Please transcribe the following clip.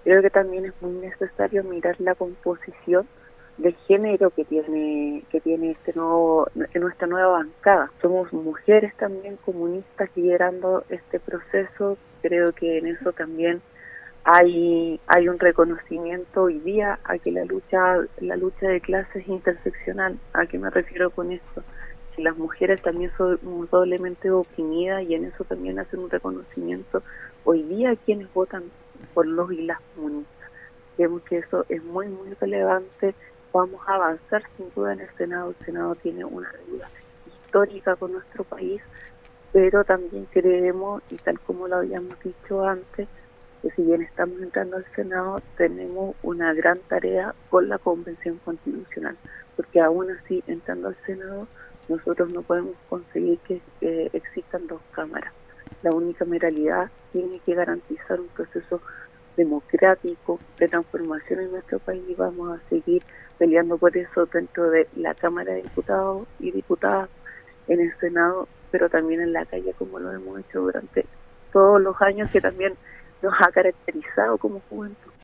Creo que también es muy necesario mirar la composición de género que tiene nuestra nueva bancada. Somos mujeres también comunistas liderando este proceso. Creo que en eso también hay un reconocimiento hoy día a que la lucha de clases es interseccional. ¿A qué me refiero con esto? Que las mujeres también son doblemente oprimidas, y en eso también hacen un reconocimiento hoy día quienes votan por los y las comunistas. Creemos que eso es muy, muy relevante. Vamos a avanzar sin duda en el Senado. El Senado tiene una deuda histórica con nuestro país, pero también creemos, y tal como lo habíamos dicho antes, que si bien estamos entrando al Senado, tenemos una gran tarea con la Convención Constitucional, porque aún así, entrando al Senado, nosotros no podemos conseguir que existan dos cámaras. La unicameralidad tiene que garantizar un proceso democrático de transformación en nuestro país, y vamos a seguir peleando por eso dentro de la Cámara de Diputados y Diputadas, en el Senado, pero también en la calle, como lo hemos hecho durante todos los años que también nos ha caracterizado como juventud.